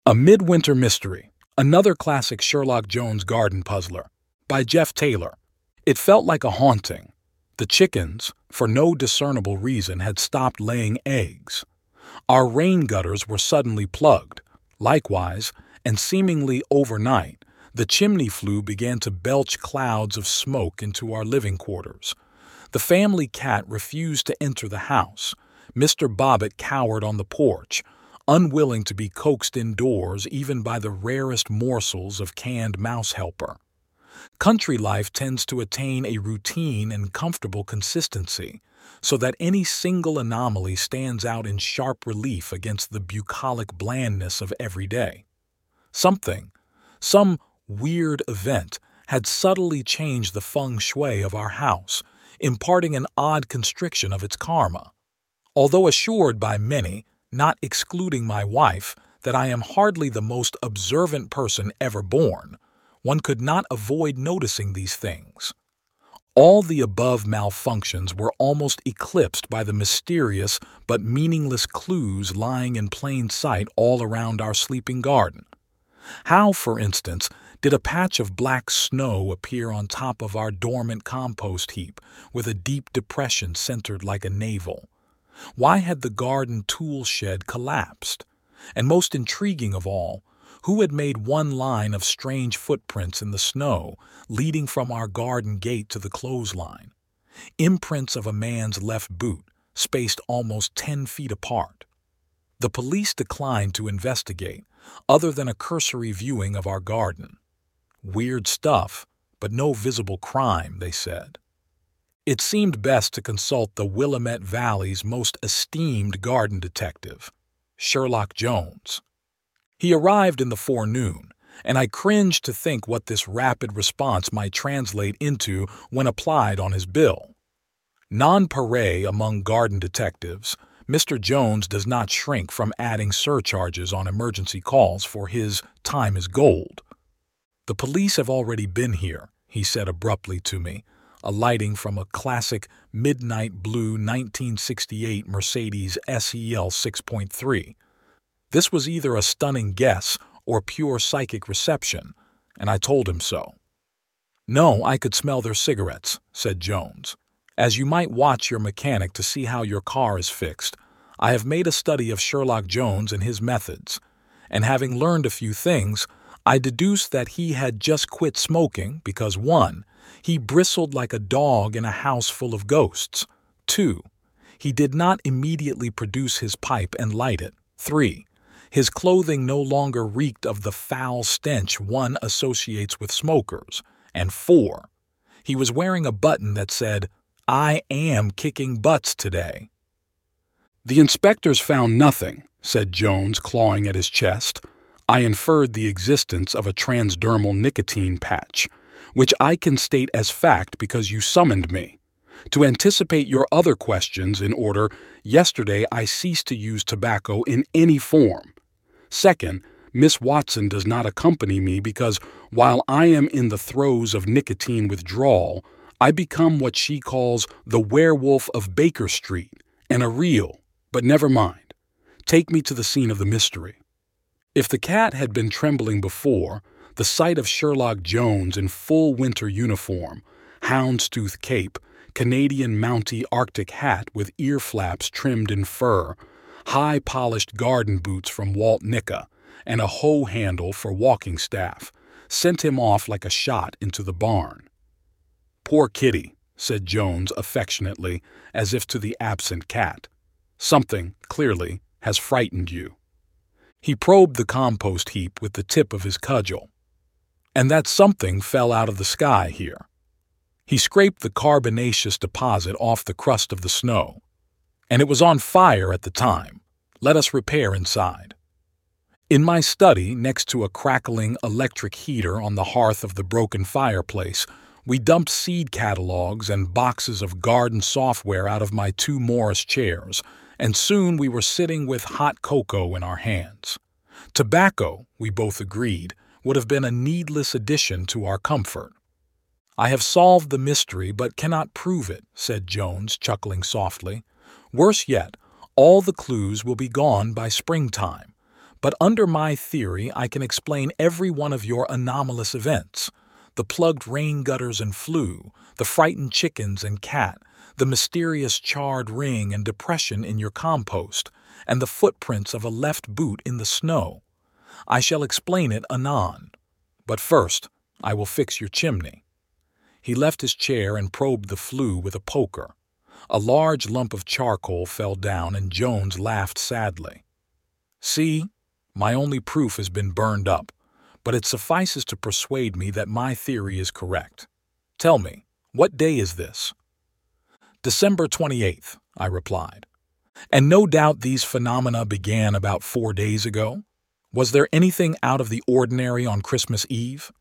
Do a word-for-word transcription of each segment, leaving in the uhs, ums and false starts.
A Midwinter Mystery, another classic Sherlock Jones garden puzzler, by Jeff Taylor. It felt like a haunting. The chickens, for no discernible reason, had stopped laying eggs. Our rain gutters were suddenly plugged. Likewise, and seemingly overnight, the chimney flue began to belch clouds of smoke into our living quarters. The family cat refused to enter the house. Mister Bobbit cowered on the porch, unwilling to be coaxed indoors even by the rarest morsels of canned mouse helper. Country life tends to attain a routine and comfortable consistency, so that any single anomaly stands out in sharp relief against the bucolic blandness of every day. Something, some weird event, had subtly changed the feng shui of our house, imparting an odd constriction of its karma. Although assured by many, not excluding my wife, that I am hardly the most observant person ever born, one could not avoid noticing these things. All the above malfunctions were almost eclipsed by the mysterious but meaningless clues lying in plain sight all around our sleeping garden. How, for instance, did a patch of black snow appear on top of our dormant compost heap with a deep depression centered like a navel? Why had the garden tool shed collapsed? And most intriguing of all, who had made one line of strange footprints in the snow leading from our garden gate to the clothesline? Imprints of a man's left boot, spaced almost ten feet apart. The police declined to investigate, other than a cursory viewing of our garden. Weird stuff, but no visible crime, they said. It seemed best to consult the Willamette Valley's most esteemed garden detective, Sherlock Jones. He arrived in the forenoon, and I cringed to think what this rapid response might translate into when applied on his bill. Nonpareil among garden detectives, Mister Jones does not shrink from adding surcharges on emergency calls for his time is gold. "The police have already been here," he said abruptly to me, alighting from a classic midnight blue nineteen sixty-eight Mercedes S E L six point three. This was either a stunning guess or pure psychic reception, and I told him so. "No, I could smell their cigarettes," said Jones. "As you might watch your mechanic to see how your car is fixed, I have made a study of Sherlock Jones and his methods, and having learned a few things, I deduced that he had just quit smoking because one, he bristled like a dog in a house full of ghosts. Two, he did not immediately produce his pipe and light it. Three, his clothing no longer reeked of the foul stench one associates with smokers. And four, he was wearing a button that said, 'I am kicking butts today.'" "The inspectors found nothing," said Jones, clawing at his chest. "I inferred the existence of a transdermal nicotine patch, which I can state as fact because you summoned me. To anticipate your other questions in order, yesterday I ceased to use tobacco in any form. Second, Miss Watson does not accompany me because, while I am in the throes of nicotine withdrawal, I become what she calls the werewolf of Baker Street, and a real, but never mind. Take me to the scene of the mystery." If the cat had been trembling before, the sight of Sherlock Jones in full winter uniform, houndstooth cape, Canadian Mountie Arctic hat with ear flaps trimmed in fur, high-polished garden boots from Walt Nicka, and a hoe handle for walking staff, sent him off like a shot into the barn. "Poor kitty," said Jones affectionately, as if to the absent cat. "Something, clearly, has frightened you." He probed the compost heap with the tip of his cudgel. "And that something fell out of the sky here." He scraped the carbonaceous deposit off the crust of the snow. "And it was on fire at the time. Let us repair inside." In my study, next to a crackling electric heater on the hearth of the broken fireplace, we dumped seed catalogs and boxes of garden software out of my two Morris chairs, and soon we were sitting with hot cocoa in our hands. Tobacco, we both agreed, would have been a needless addition to our comfort. "I have solved the mystery but cannot prove it," said Jones, chuckling softly. "Worse yet, all the clues will be gone by springtime. But under my theory, I can explain every one of your anomalous events. The plugged rain gutters and flue, the frightened chickens and cat, the mysterious charred ring and depression in your compost, and the footprints of a left boot in the snow. I shall explain it anon. But first, I will fix your chimney." He left his chair and probed the flue with a poker. A large lump of charcoal fell down, and Jones laughed sadly. "See, my only proof has been burned up, but it suffices to persuade me that my theory is correct. Tell me, what day is this?" "December twenty-eighth, I replied. "And no doubt these phenomena began about four days ago? Was there anything out of the ordinary on Christmas Eve?"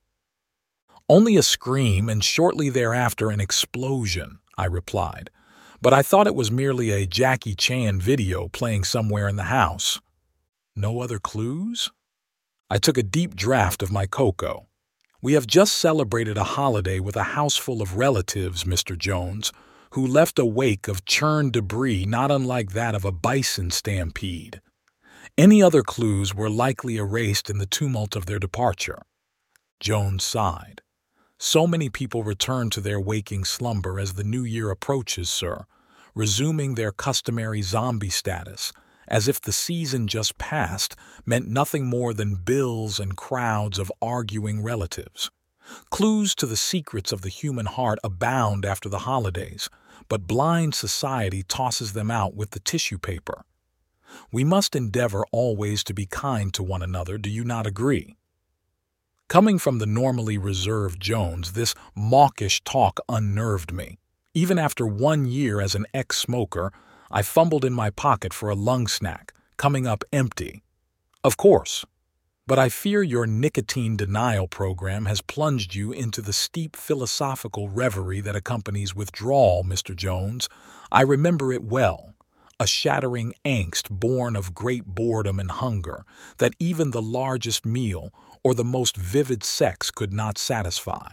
"Only a scream and shortly thereafter an explosion," I replied. "But I thought it was merely a Jackie Chan video playing somewhere in the house." "No other clues?" I took a deep draught of my cocoa. "We have just celebrated a holiday with a house full of relatives, Mister Jones, who left a wake of churned debris not unlike that of a bison stampede. Any other clues were likely erased in the tumult of their departure." Jones sighed. "So many people return to their waking slumber as the new year approaches, sir, resuming their customary zombie status, as if the season just passed meant nothing more than bills and crowds of arguing relatives. Clues to the secrets of the human heart abound after the holidays, but blind society tosses them out with the tissue paper. We must endeavor always to be kind to one another, do you not agree?" Coming from the normally reserved Jones, this mawkish talk unnerved me. Even after one year as an ex-smoker, I fumbled in my pocket for a lung snack, coming up empty. "Of course. But I fear your nicotine denial program has plunged you into the steep philosophical reverie that accompanies withdrawal, Mister Jones. I remember it well. A shattering angst born of great boredom and hunger that even the largest meal or the most vivid sex could not satisfy."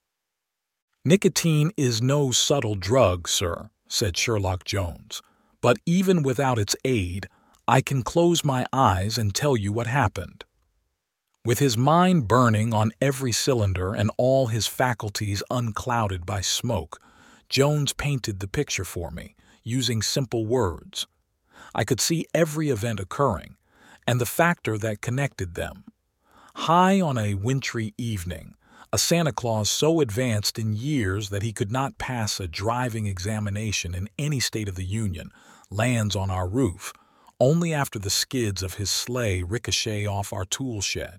"Nicotine is no subtle drug, sir," said Sherlock Jones. "But even without its aid, I can close my eyes and tell you what happened." With his mind burning on every cylinder and all his faculties unclouded by smoke, Jones painted the picture for me, using simple words. I could see every event occurring, and the factor that connected them. High on a wintry evening, a Santa Claus so advanced in years that he could not pass a driving examination in any state of the Union lands on our roof, only after the skids of his sleigh ricochet off our tool shed.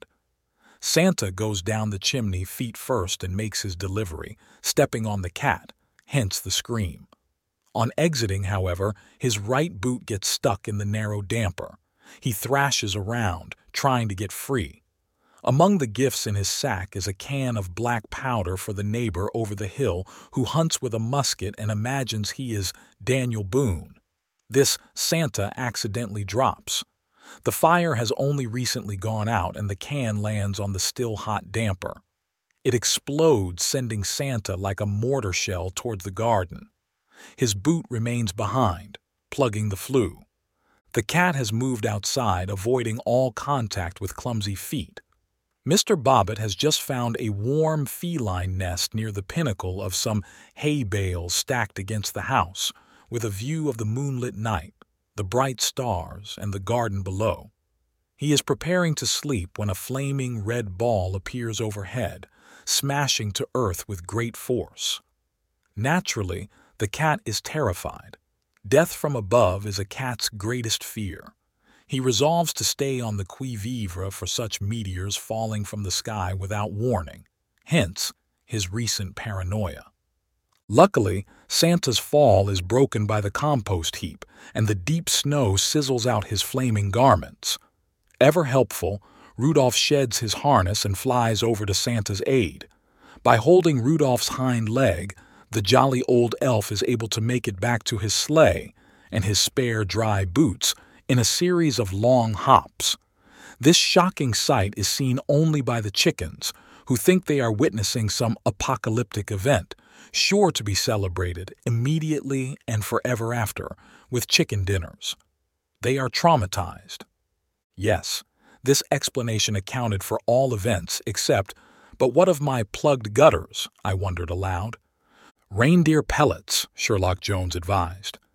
Santa goes down the chimney feet first and makes his delivery, stepping on the cat, hence the scream. On exiting, however, his right boot gets stuck in the narrow damper. He thrashes around, trying to get free. Among the gifts in his sack is a can of black powder for the neighbor over the hill who hunts with a musket and imagines he is Daniel Boone. This Santa accidentally drops. The fire has only recently gone out and the can lands on the still hot damper. It explodes, sending Santa like a mortar shell towards the garden. His boot remains behind, plugging the flue. The cat has moved outside, avoiding all contact with clumsy feet. Mister Bobbit has just found a warm feline nest near the pinnacle of some hay bales stacked against the house, with a view of the moonlit night, the bright stars, and the garden below. He is preparing to sleep when a flaming red ball appears overhead, smashing to earth with great force. Naturally, the cat is terrified. Death from above is a cat's greatest fear. He resolves to stay on the qui-vive for such meteors falling from the sky without warning, hence his recent paranoia. Luckily, Santa's fall is broken by the compost heap, and the deep snow sizzles out his flaming garments. Ever helpful, Rudolph sheds his harness and flies over to Santa's aid. By holding Rudolph's hind leg, the jolly old elf is able to make it back to his sleigh and his spare dry boots in a series of long hops. This shocking sight is seen only by the chickens, who think they are witnessing some apocalyptic event, sure to be celebrated immediately and forever after with chicken dinners. They are traumatized. Yes, This explanation accounted for all events except, but what of my plugged gutters? I wondered aloud. Reindeer pellets, Sherlock Jones advised.